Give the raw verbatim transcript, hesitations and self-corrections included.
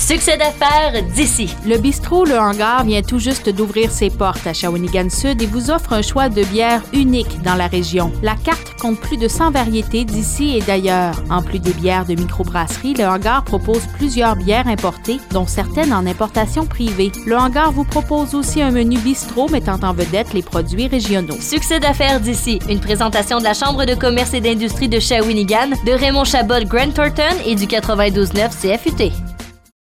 Succès d'affaires d'ici. Le bistrot Le Hangar vient tout juste d'ouvrir ses portes à Shawinigan-Sud et vous offre un choix de bières unique dans la région. La carte compte plus de cent variétés d'ici et d'ailleurs. En plus des bières de microbrasserie, Le Hangar propose plusieurs bières importées, dont certaines en importation privée. Le Hangar vous propose aussi un menu bistrot mettant en vedette les produits régionaux. Succès d'affaires d'ici. Une présentation de la Chambre de commerce et d'industrie de Shawinigan, de Raymond Chabot Grant Thornton et du quatre-vingt-douze neuf C F U T.